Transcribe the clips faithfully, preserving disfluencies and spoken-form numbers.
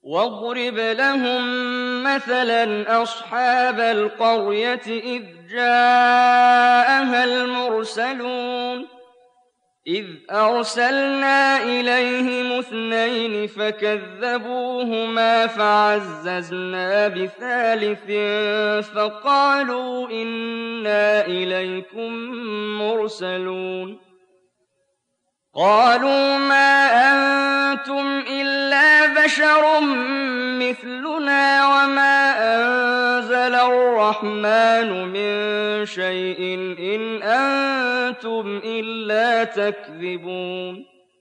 واضرب لهم مثلا أصحاب القرية إذ جاءها المرسلون إذ أرسلنا إليهم اثنين فكذبوهما فعززنا بثالث فقالوا إنا إليكم مرسلون قالوا ما أنتم إلا بشر مثلنا وما أنزل الرحمن من شيء إن أنتم إلا تكذبون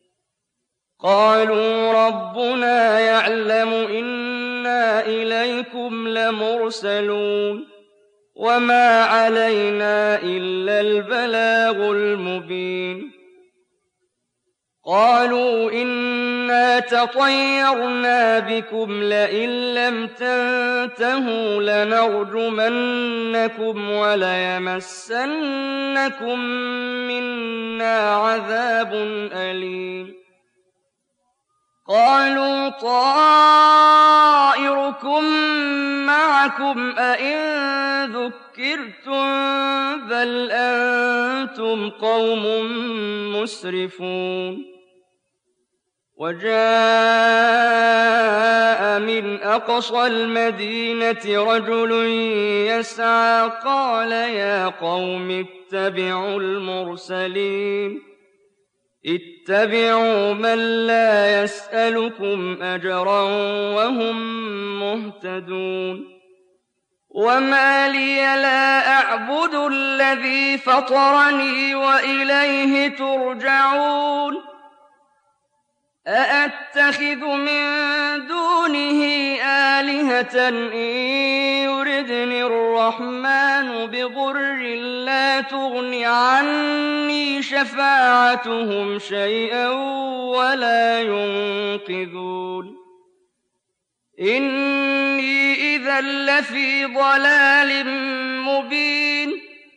قالوا ربنا يعلم إنا إليكم لمرسلون وما علينا إلا البلاغ المبين قالوا إنا تطيرنا بكم لئن لم تنتهوا لنرجمنكم وليمسنكم منا عذاب أليم قالوا طائركم معكم أئن ذكرتم بل أنتم قوم مسرفون وجاء من أقصى المدينة رجل يسعى قال يا قوم اتبعوا المرسلين اتبعوا من لا يسألكم أجرا وهم مهتدون وما لي لا أعبد الذي فطرني وإليه ترجعون أأتخذ من دونه آلهة إن يردني الرحمن بضر لا تغن عني شفاعتهم شيئا ولا ينقذون إني إذا لفي ضلال مبين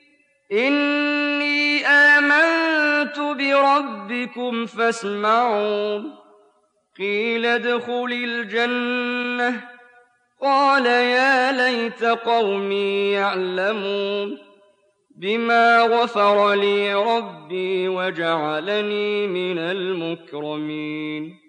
إني آمنت بربكم فاسمعون قيل ادخل الجنة قال يا ليت قومي يعلمون بما غفر لي ربي وجعلني من المكرمين